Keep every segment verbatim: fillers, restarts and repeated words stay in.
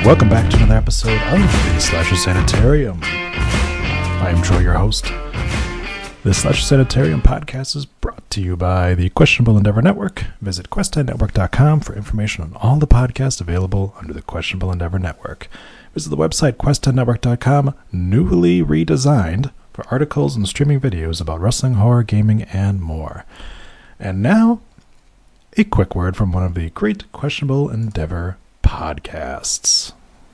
Welcome back to another episode of the Slasher Sanitarium. I am Troy, your host. The Slasher Sanitarium podcast is brought to you by the Questionable Endeavor Network. Visit quest ten network dot com for information on all the podcasts available under the Questionable Endeavor Network. Visit the website quest ten network dot com, newly redesigned for articles and streaming videos about wrestling, horror, gaming, and more. And now, a quick word from one of the great Questionable Endeavor podcasts.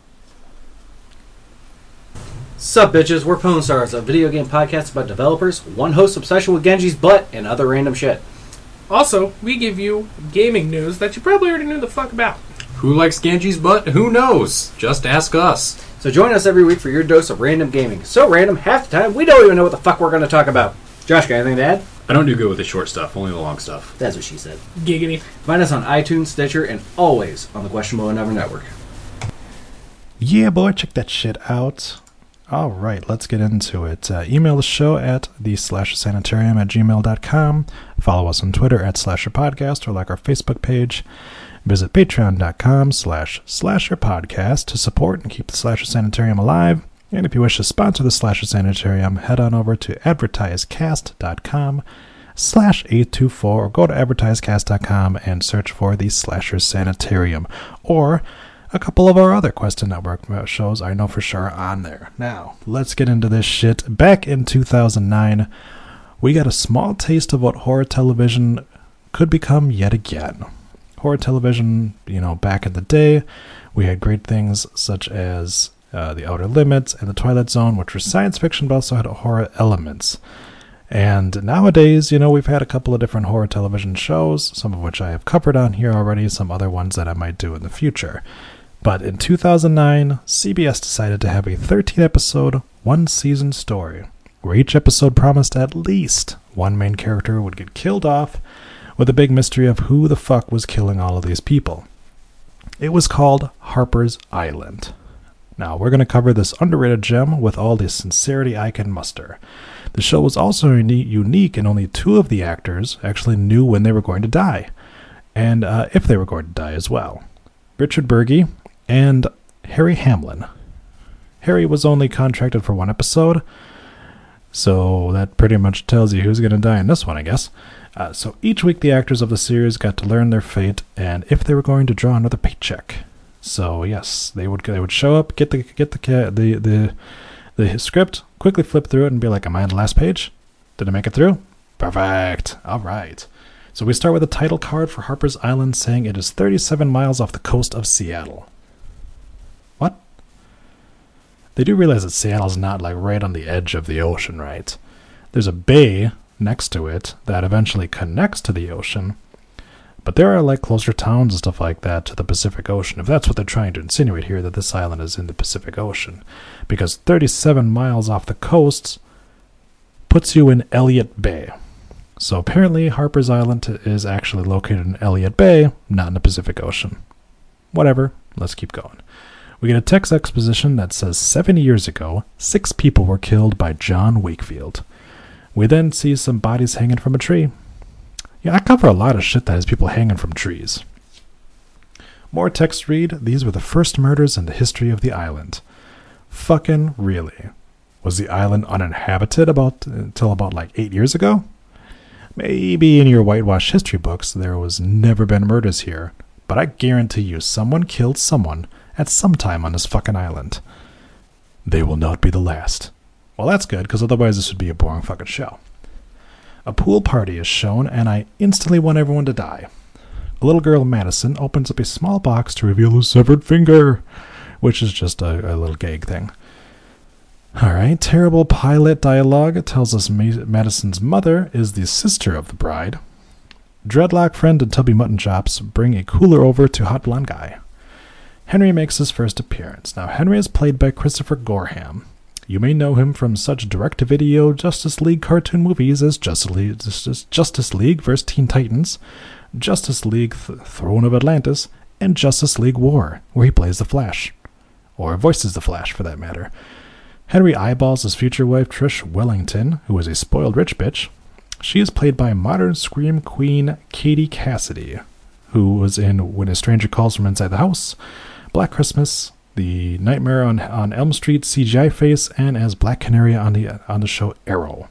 Sup bitches, we're Pwn Stars, a video game podcast about developers, one host's obsession with Genji's butt, and other random shit. Also, we give you gaming news that you probably already knew the fuck about. Who likes Genji's butt? Who knows? Just ask us. So join us every week for your dose of random gaming. So random, half the time, we don't even know what the fuck we're going to talk about. Josh, got anything to add? I don't do good with the short stuff, only the long stuff. That's what she said. Giggity. Find us on iTunes, Stitcher, and always on the Questionable Endeavor Network. Yeah, boy, check that shit out. All right, let's get into it. Uh, email the show at the slasher sanitarium at gmail dot com. Follow us on Twitter at Slasher Podcast or like our Facebook page. Visit patreon dot com slash slasher podcast to support and keep the Slasher Sanitarium alive. And if you wish to sponsor the Slasher Sanitarium, head on over to advertisecast dot com slash eight two four or go to advertisecast dot com and search for the Slasher Sanitarium. Or a couple of our other Quest Network shows I know for sure are on there. Now, let's get into this shit. Back in two thousand nine, we got a small taste of what horror television could become yet again. Horror television, you know, back in the day, we had great things such as uh, The Outer Limits and The Twilight Zone, which were science fiction but also had horror elements. And nowadays, you know, we've had a couple of different horror television shows, some of which I have covered on here already, some other ones that I might do in the future. But in two thousand nine, C B S decided to have a thirteen-episode, one-season story, where each episode promised at least one main character would get killed off, with a big mystery of who the fuck was killing all of these people. It was called Harper's Island. Now, we're going to cover this underrated gem with all the sincerity I can muster. The show was also unique in only two of the actors actually knew when they were going to die, and uh, if they were going to die as well. Richard Burgi and Harry Hamlin. Harry was only contracted for one episode, so that pretty much tells you who's going to die in this one, I guess. Uh, so each week the actors of the series got to learn their fate and if they were going to draw another paycheck. So yes, they would they would show up, get the get the the the, the script, quickly flip through it, and be like, "Am I on the last page? Did I make it through? Perfect. All right." So we start with a title card for Harper's Island saying it is thirty-seven miles off the coast of Seattle. What? They do realize that Seattle's not like right on the edge of the ocean, right? There's a bay next to it that eventually connects to the ocean, but there are like closer towns and stuff like that to the Pacific Ocean, if that's what they're trying to insinuate here, that this island is in the Pacific Ocean, because thirty-seven miles off the coast puts you in Elliott Bay. So apparently Harper's Island is actually located in Elliott Bay, not in the Pacific Ocean. Whatever, let's keep going. We get a text exposition that says seventy years ago, six people were killed by John Wakefield. We then see some bodies hanging from a tree. Yeah, I cover a lot of shit that has people hanging from trees. More text read, these were the first murders in the history of the island. Fucking really. Was the island uninhabited about until about like eight years ago? Maybe in your whitewash history books there was never been murders here, but I guarantee you someone killed someone at some time on this fucking island. They will not be the last. Well, that's good, because otherwise this would be a boring fucking show. A pool party is shown, and I instantly want everyone to die. A little girl, Madison, opens up a small box to reveal a severed finger, which is just a, a little gag thing. Alright, terrible pilot dialogue tells us Ma- Madison's mother is the sister of the bride. Dreadlock friend and Tubby Mutton Chops bring a cooler over to Hot Blonde Guy. Henry makes his first appearance. Now, Henry is played by Christopher Gorham. You may know him from such direct-to-video Justice League cartoon movies as Justice League, Justice League versus Teen Titans, Justice League Th- Throne of Atlantis, and Justice League War, where he plays the Flash. Or voices the Flash, for that matter. Henry eyeballs his future wife Trish Wellington, who is a spoiled rich bitch. She is played by modern scream queen Katie Cassidy, who was in When a Stranger Calls from Inside the House, Black Christmas, the Nightmare on on Elm Street C G I face, and as Black Canary on the on the show Arrow.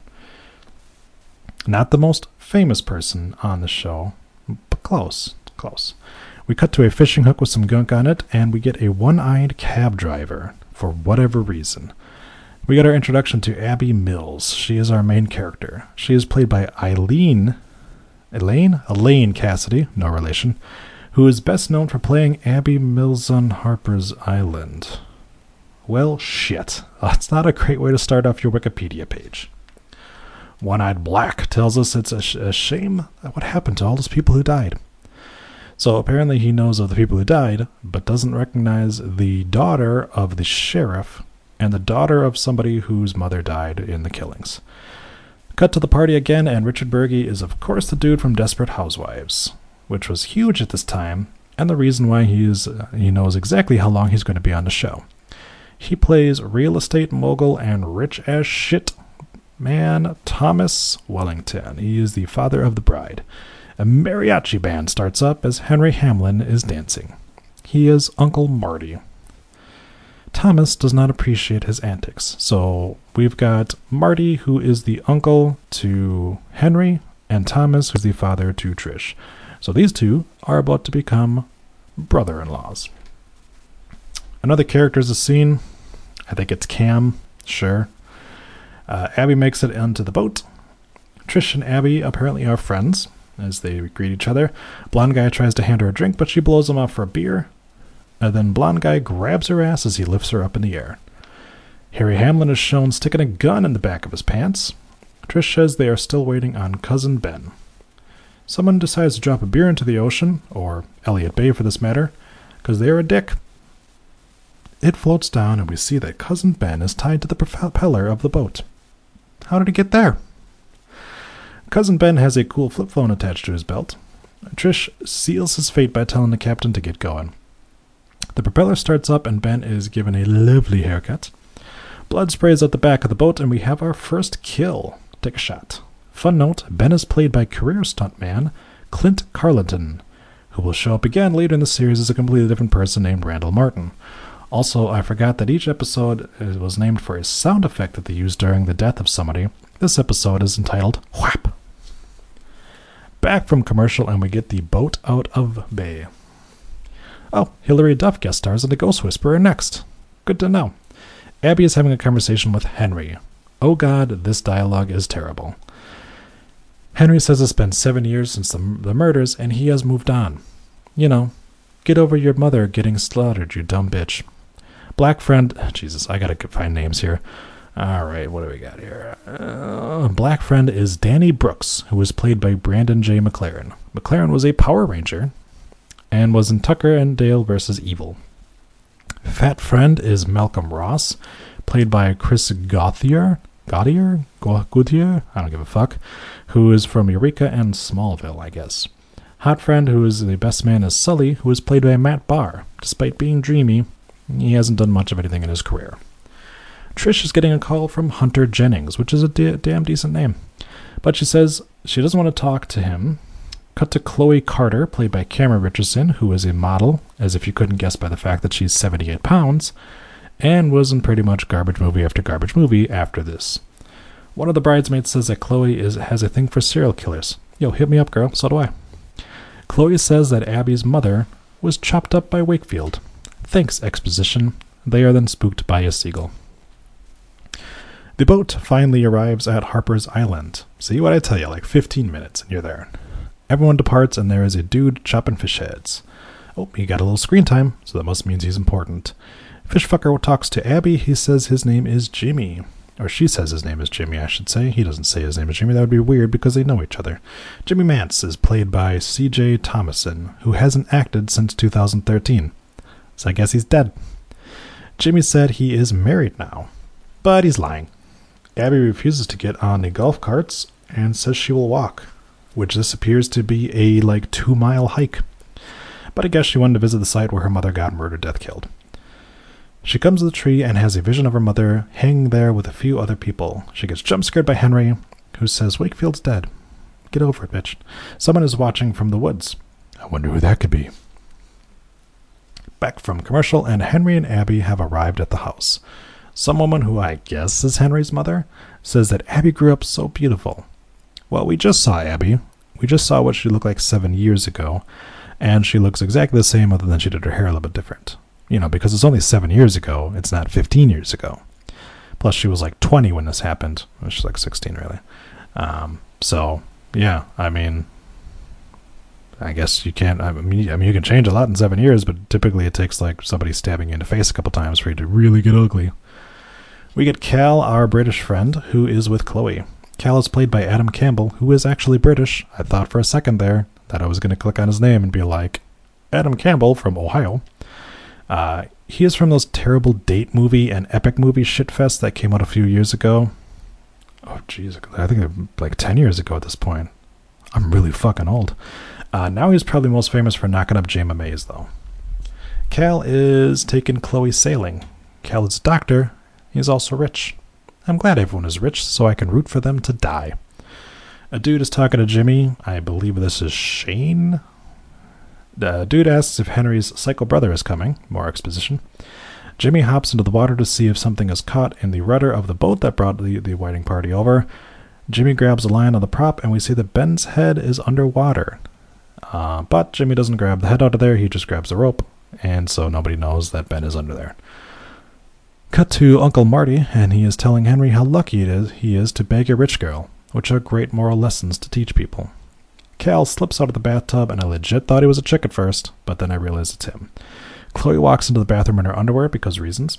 Not the most famous person on the show, but close, close. We cut to a fishing hook with some gunk on it, and we get a one-eyed cab driver, for whatever reason. We get our introduction to Abby Mills. She is our main character. She is played by Eileen, Elaine? Elaine Cassidy, no relation, who is best known for playing Abby Mills on Harper's Island. Well, shit. That's not a great way to start off your Wikipedia page. One-Eyed Black tells us it's a, sh- a shame what happened to all those people who died. So apparently he knows of the people who died, but doesn't recognize the daughter of the sheriff and the daughter of somebody whose mother died in the killings. Cut to the party again, and Richard Burgi is of course the dude from Desperate Housewives, which was huge at this time, and the reason why he is uh, he knows exactly how long he's going to be on the show. He plays real estate mogul and rich as shit man Thomas Wellington. He is the father of the bride. A mariachi band starts up as Henry Hamlin is dancing. He is Uncle Marty. Thomas does not appreciate his antics, so we've got Marty, who is the uncle to Henry, and Thomas, who's the father to Trish. So these two are about to become brother-in-laws. Another character is a scene. I think it's Cam. Sure. Uh, Abby makes it onto the boat. Trish and Abby apparently are friends as they greet each other. Blonde guy tries to hand her a drink, but she blows him off for a beer. And then blonde guy grabs her ass as he lifts her up in the air. Harry Hamlin is shown sticking a gun in the back of his pants. Trish says they are still waiting on Cousin Ben. Someone decides to drop a beer into the ocean, or Elliott Bay for this matter, because they are a dick. It floats down, and we see that Cousin Ben is tied to the propeller of the boat. How did he get there? Cousin Ben has a cool flip phone attached to his belt. Trish seals his fate by telling the captain to get going. The propeller starts up, and Ben is given a lovely haircut. Blood sprays out the back of the boat, and we have our first kill. Take a shot. Fun note, Ben is played by career stuntman Clint Carlton, who will show up again later in the series as a completely different person named Randall Martin. Also, I forgot that each episode was named for a sound effect that they used during the death of somebody. This episode is entitled Whap. Back from commercial, and we get the boat out of bay. Oh, Hilary Duff guest stars in The Ghost Whisperer next. Good to know. Abby is having a conversation with Henry. Oh god, this dialogue is terrible. Henry says it's been seven years since the, the murders, and he has moved on. You know, get over your mother getting slaughtered, you dumb bitch. Black friend... Jesus, I gotta find names here. Alright, what do we got here? Uh, Black friend is Danny Brooks, who was played by Brandon J. McLaren. McLaren was a Power Ranger, and was in Tucker and Dale versus Evil. Fat friend is Malcolm Ross, played by Chris Gauthier, Gauthier? Gauthier? I don't give a fuck, who is from Eureka and Smallville, I guess. Hot friend, who is the best man, is Sully, who is played by Matt Barr. Despite being dreamy, he hasn't done much of anything in his career. Trish is getting a call from Hunter Jennings, which is a d- damn decent name. But she says she doesn't want to talk to him. Cut to Chloe Carter, played by Cameron Richardson, who is a model, as if you couldn't guess by the fact that she's seventy-eight pounds, and was in pretty much garbage movie after garbage movie after this. One of the bridesmaids says that Chloe is has a thing for serial killers. Yo, hit me up, girl, so do I. Chloe says that Abby's mother was chopped up by Wakefield. Thanks, exposition. They are then spooked by a seagull. The boat finally arrives at Harper's Island. See what I tell you, like fifteen minutes and you're there. Everyone departs, and there is a dude chopping fish heads. Oh, he got a little screen time, so that must mean he's important. Fishfucker talks to Abby. He says his name is Jimmy. Or she says his name is Jimmy, I should say. He doesn't say his name is Jimmy. That would be weird because they know each other. Jimmy Mance is played by C J Thomason, who hasn't acted since two thousand thirteen. So I guess he's dead. Jimmy said he is married now, but he's lying. Abby refuses to get on the golf carts and says she will walk, which this appears to be a like two mile hike. But I guess she wanted to visit the site where her mother got murdered, death killed. She comes to the tree and has a vision of her mother hanging there with a few other people. She gets jump scared by Henry, who says Wakefield's dead. Get over it, bitch. Someone is watching from the woods. I wonder who that could be. Back from commercial, and Henry and Abby have arrived at the house. Some woman, who I guess is Henry's mother, says that Abby grew up so beautiful. Well, we just saw Abby. We just saw what she looked like seven years ago, and she looks exactly the same other than she did her hair a little bit different. You know, because it's only seven years ago, it's not fifteen years ago. Plus, she was like twenty when this happened. She's like sixteen, really. Um, so, yeah, I mean, I guess you can't, I mean, I mean, you can change a lot in seven years, but typically it takes like somebody stabbing you in the face a couple times for you to really get ugly. We get Cal, our British friend, who is with Chloe. Cal is played by Adam Campbell, who is actually British. I thought for a second there that I was going to click on his name and be like, Adam Campbell from Ohio. Uh, he is from those terrible date movie and epic movie shitfests that came out a few years ago. Oh, jeez, I think they're like ten years ago at this point. I'm really fucking old. Uh, now he's probably most famous for knocking up Jayma Mays, though. Cal is taking Chloe sailing. Cal is a doctor. He's also rich. I'm glad everyone is rich, so I can root for them to die. A dude is talking to Jimmy. I believe this is Shane. The dude asks if Henry's psycho brother is coming. More exposition. Jimmy hops into the water to see if something is caught in the rudder of the boat that brought the, the wedding party over. Jimmy grabs a line on the prop, and we see that Ben's head is underwater. Uh, but Jimmy doesn't grab the head out of there, he just grabs the rope, and so nobody knows that Ben is under there. Cut to Uncle Marty, and he is telling Henry how lucky it is he is to beg a rich girl, which are great moral lessons to teach people. Cal slips out of the bathtub, and I legit thought he was a chick at first, but then I realized it's him. Chloe walks into the bathroom in her underwear because reasons.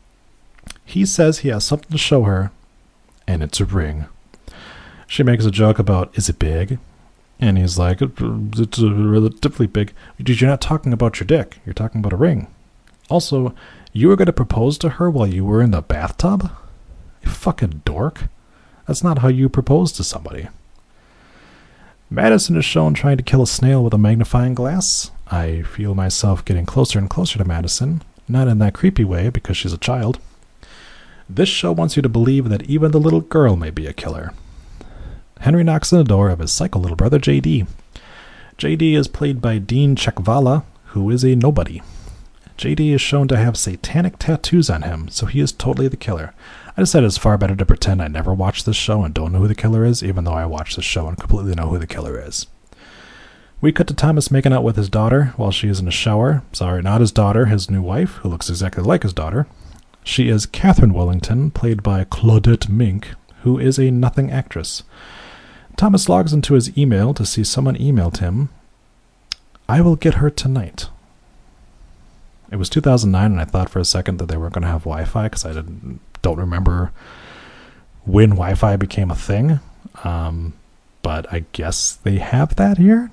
He says he has something to show her, and it's a ring. She makes a joke about, is it big? And he's like, it's relatively big. Dude, you're not talking about your dick. You're talking about a ring. Also, you were going to propose to her while you were in the bathtub? You fucking dork. That's not how you propose to somebody. Madison is shown trying to kill a snail with a magnifying glass. I feel myself getting closer and closer to Madison. Not in that creepy way, because she's a child. This show wants you to believe that even the little girl may be a killer. Henry knocks on the door of his psycho little brother, J D. J D is played by Dean Chekvala, who is a nobody. J D is shown to have satanic tattoos on him, so he is totally the killer. I decided it's far better to pretend I never watched this show and don't know who the killer is, even though I watched this show and completely know who the killer is. We cut to Thomas making out with his daughter while she is in the shower. Sorry, not his daughter, his new wife, who looks exactly like his daughter. She is Catherine Wellington, played by Claudette Mink, who is a nothing actress. Thomas logs into his email to see someone emailed him, I will get her tonight. It was two thousand nine, and I thought for a second that they weren't going to have Wi-Fi, because I didn't, don't remember when Wi-Fi became a thing. Um, but I guess they have that here.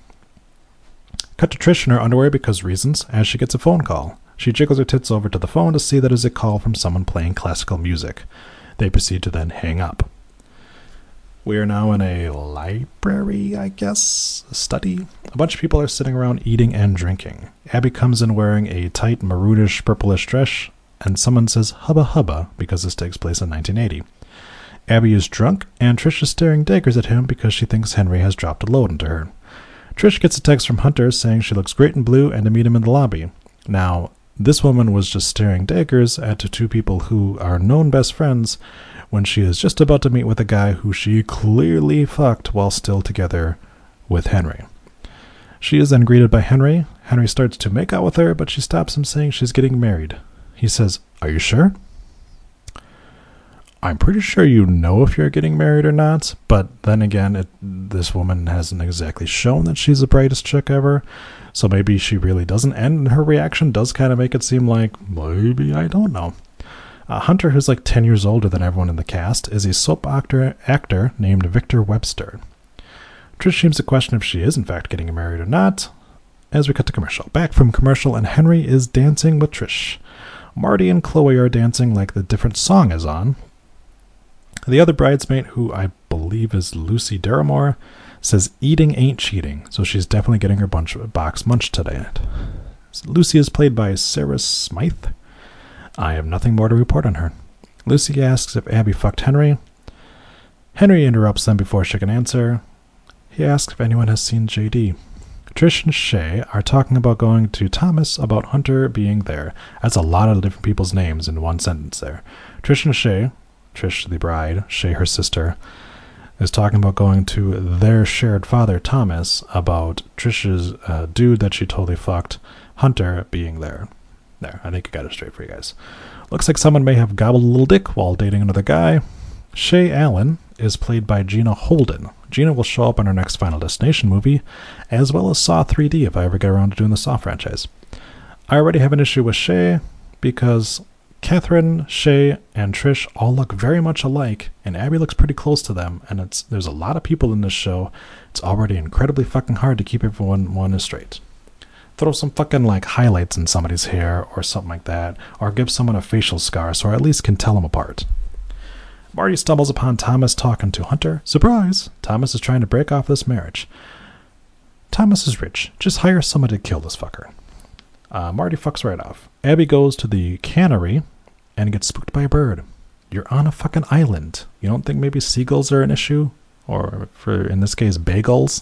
Cut to Trish in her underwear because reasons, as she gets a phone call. She jiggles her tits over to the phone to see that it is a call from someone playing classical music. They proceed to then hang up. We are now in a library, I guess, a study. A bunch of people are sitting around eating and drinking. Abby comes in wearing a tight maroonish purplish dress, and someone says hubba hubba because this takes place in nineteen eighty. Abby is drunk, and Trish is staring daggers at him because she thinks Henry has dropped a load into her. Trish gets a text from Hunter saying she looks great in blue and to meet him in the lobby. Now, this woman was just staring daggers at the two people who are known best friends when she is just about to meet with a guy who she clearly fucked while still together with Henry. She is then greeted by Henry. Henry starts to make out with her, but she stops him saying she's getting married. He says, "Are you sure?" I'm pretty sure you know if you're getting married or not, but then again, it, this woman hasn't exactly shown that she's the brightest chick ever, so maybe she really doesn't, and her reaction does kind of make it seem like, maybe, I don't know. Uh, Hunter, who's like ten years older than everyone in the cast, is a soap actor, actor named Victor Webster. Trish seems to question if she is in fact getting married or not, as we cut to commercial. Back from commercial, and Henry is dancing with Trish. Marty and Chloe are dancing like the different song is on. The other bridesmaid, who I believe is Lucy Deramore, says eating ain't cheating, so she's definitely getting her bunch box munch today. Lucy is played by Sarah Smythe. I have nothing more to report on her. Lucy asks if Abby fucked Henry. Henry interrupts them before she can answer. He asks if anyone has seen J D. Trish and Shay are talking about going to Thomas about Hunter being there. That's a lot of different people's names in one sentence there. Trish and Shay, Trish the bride, Shay her sister, is talking about going to their shared father, Thomas, about Trish's uh, dude that she totally fucked, Hunter, being there. There, I think I got it straight for you guys. Looks like someone may have gobbled a little dick while dating another guy. Shay Allen is played by Gina Holden. Gina will show up in our next Final Destination movie, as well as Saw three D if I ever get around to doing the Saw franchise. I already have an issue with Shay because Catherine, Shay, and Trish all look very much alike, and Abby looks pretty close to them, and it's there's a lot of people in this show. It's already incredibly fucking hard to keep everyone one straight. Throw some fucking like highlights in somebody's hair or something like that, or give someone a facial scar so I at least can tell them apart. Marty stumbles upon Thomas talking to Hunter. Surprise! Thomas is trying to break off this marriage. Thomas is rich. Just hire somebody to kill this fucker. Uh, Marty fucks right off. Abby goes to the cannery and gets spooked by a bird. You're on a fucking island. You don't think maybe seagulls are an issue? Or, for in this case, bagels?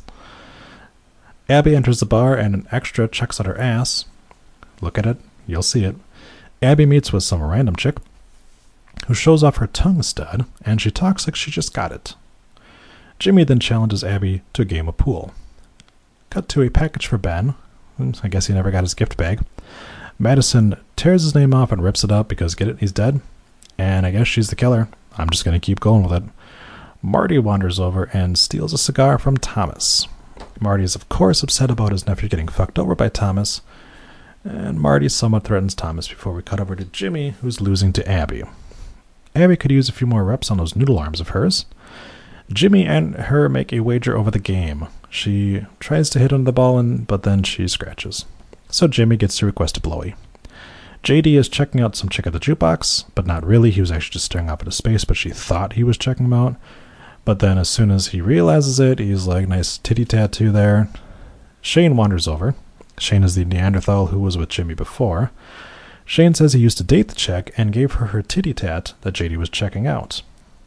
Abby enters the bar and an extra checks out her ass. Look at it. You'll see it. Abby meets with some random chick who shows off her tongue stud, and she talks like she just got it. Jimmy then challenges Abby to a game of pool. Cut to a package for Ben. I guess he never got his gift bag. Madison tears his name off and rips it up because, get it, he's dead. And I guess she's the killer. I'm just going to keep going with it. Marty wanders over and steals a cigar from Thomas. Marty is, of course, upset about his nephew getting fucked over by Thomas. And Marty somewhat threatens Thomas before we cut over to Jimmy, who's losing to Abby. Abby could use a few more reps on those noodle arms of hers. Jimmy and her make a wager over the game. She tries to hit on the ball, and, but then she scratches. So Jimmy gets to request a blowy. J D is checking out some chick at the jukebox, but not really. He was actually just staring off into space, but she thought he was checking him out. But then as soon as he realizes it, he's like, nice titty tattoo there. Shane wanders over. Shane is the Neanderthal who was with Jimmy before. Shane says he used to date the chick and gave her her titty tat that J D was checking out.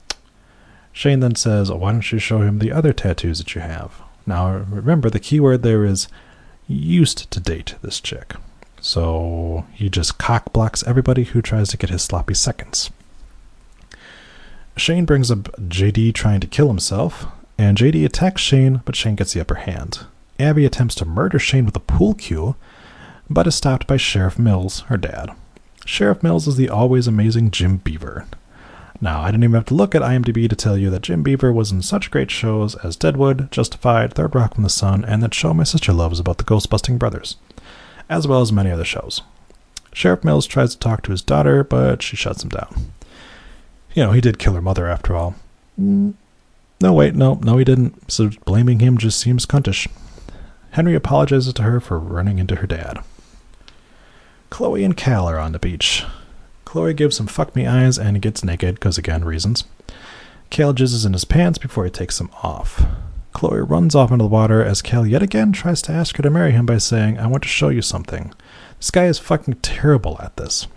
Shane then says, why don't you show him the other tattoos that you have? Now, remember, the key word there is used to date this chick. So he just cock blocks everybody who tries to get his sloppy seconds. Shane brings up J D trying to kill himself, and J D attacks Shane, but Shane gets the upper hand. Abby attempts to murder Shane with a pool cue, but is stopped by Sheriff Mills, her dad. Sheriff Mills is the always amazing Jim Beaver. Now, I didn't even have to look at IMDb to tell you that Jim Beaver was in such great shows as Deadwood, Justified, Third Rock from the Sun, and that show my sister loves about the Ghostbusting brothers, as well as many other shows. Sheriff Mills tries to talk to his daughter, but she shuts him down. You know, he did kill her mother after all. Mm, no, wait, no, no he didn't, so blaming him just seems cuntish. Henry apologizes to her for running into her dad. Chloe and Cal are on the beach. Chloe gives him fuck me eyes and he gets naked, because again, reasons. Cal jizzes in his pants before he takes them off. Chloe runs off into the water as Cal yet again tries to ask her to marry him by saying, I want to show you something. This guy is fucking terrible at this.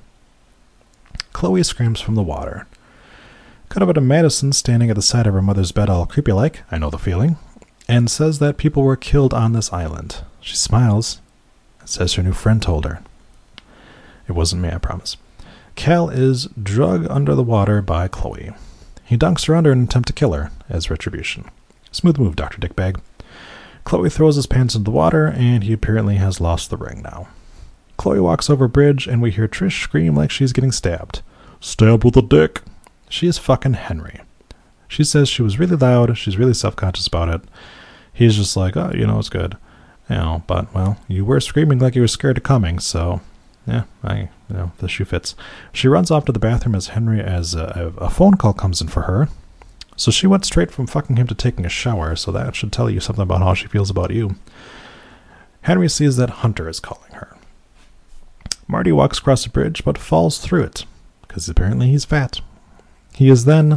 Chloe screams from the water. Cut over to Madison standing at the side of her mother's bed all creepy like, I know the feeling, and says that people were killed on this island. She smiles and says her new friend told her. It wasn't me, I promise. Cal is drugged under the water by Chloe. He dunks her under in an attempt to kill her, as retribution. Smooth move, Doctor Dickbag. Chloe throws his pants into the water, and he apparently has lost the ring now. Chloe walks over a bridge, and we hear Trish scream like she's getting stabbed. Stabbed with a dick. She is fucking Henry. She says she was really loud, she's really self-conscious about it. He's just like, oh, you know, it's good. You know, but, well, you were screaming like you were scared of coming, so... Yeah, I, you know, the shoe fits. She runs off to the bathroom as Henry, as a, a phone call comes in for her. So she went straight from fucking him to taking a shower, so that should tell you something about how she feels about you. Henry sees that Hunter is calling her. Marty walks across the bridge, but falls through it, because apparently he's fat. He is then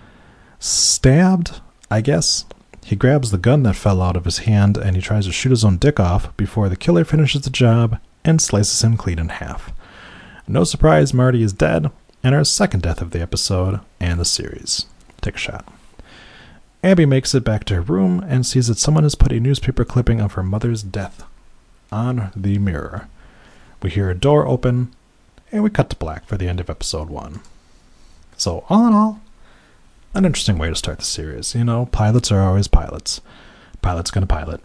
stabbed, I guess. He grabs the gun that fell out of his hand, and he tries to shoot his own dick off before the killer finishes the job and slices him clean in half. No surprise, Marty is dead, and our second death of the episode and the series. Take a shot. Abby makes it back to her room and sees that someone has put a newspaper clipping of her mother's death on the mirror. We hear a door open, and we cut to black for the end of episode one. So, all in all, an interesting way to start the series. You know, pilots are always pilots. Pilot's gonna pilot.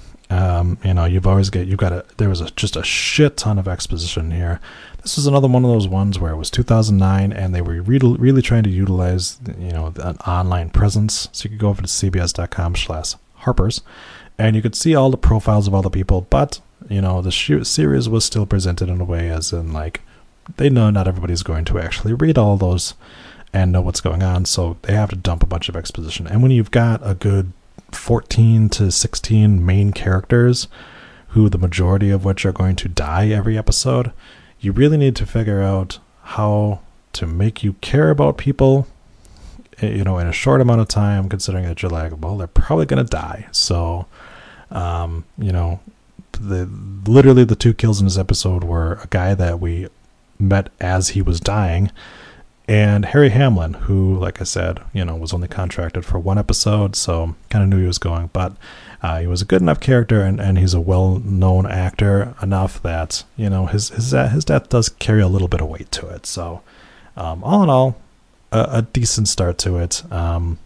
Um, you know, you've always get you've got a there was a, just a shit ton of exposition here. This is another one of those ones where it was two thousand nine and they were re- really trying to utilize, you know, an online presence. So you could go over to c b s dot com slash Harper's and you could see all the profiles of all the people, but you know, the sh- series was still presented in a way as in like they know not everybody's going to actually read all those and know what's going on, so they have to dump a bunch of exposition. And when you've got a good fourteen to sixteen main characters, who the majority of which are going to die every episode, you really need to figure out how to make you care about people, you know, in a short amount of time, considering that you're like, well, they're probably going to die. So, um, you know, the literally the two kills in this episode were a guy that we met as he was dying, and Harry Hamlin, who, like I said, you know, was only contracted for one episode, so kind of knew he was going, but uh, he was a good enough character, and, and he's a well-known actor enough that, you know, his his his death does carry a little bit of weight to it. So, um, all in all, a, a decent start to it. Um,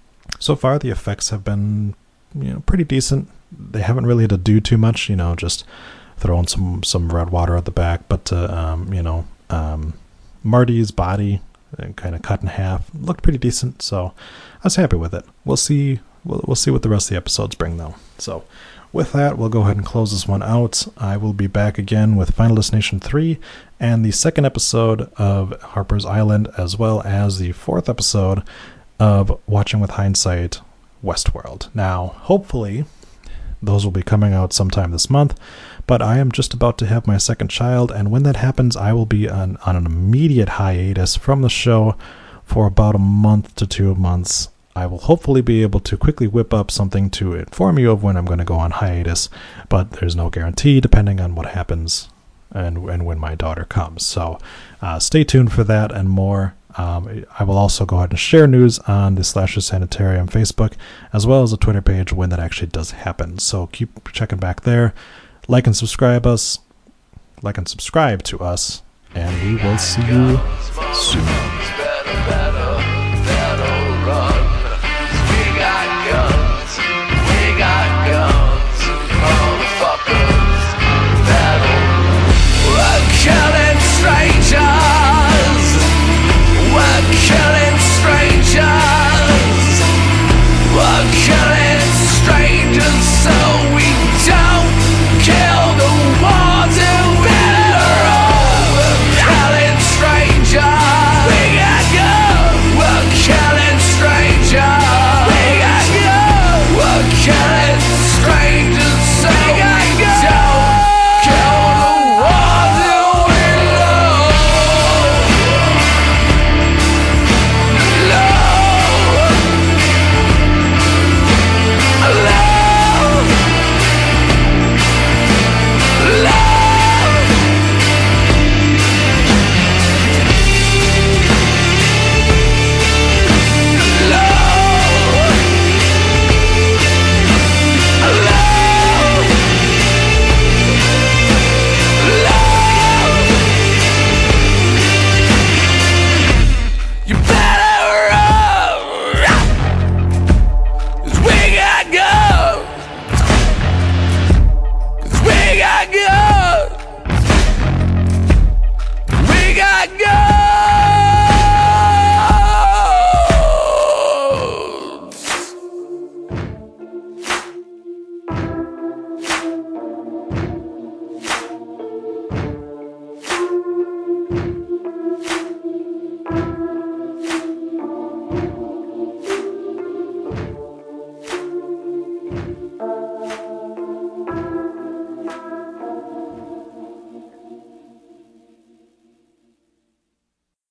so far, the effects have been, you know, pretty decent. They haven't really had to do too much, you know, just throwing some some red water at the back, but uh, um, you know, um, Marty's body kind of cut in half looked pretty decent, so I was happy with it. We'll see we'll, we'll see what the rest of the episodes bring though. So with that, we'll go ahead and close this one out. I will be back again with Final Destination three and the second episode of Harper's Island, as well as the fourth episode of Watching with Hindsight Westworld. Now hopefully those will be coming out sometime this month, but I am just about to have my second child, and when that happens, I will be on, on an immediate hiatus from the show for about a month to two months. I will hopefully be able to quickly whip up something to inform you of when I'm going to go on hiatus, but there's no guarantee depending on what happens and, and when my daughter comes. So uh, stay tuned for that and more. Um, I will also go ahead and share news on the Slasher Sanitarium Facebook, as well as a Twitter page when that actually does happen. So keep checking back there. Like and subscribe us. Like and subscribe to us. And we will see you soon.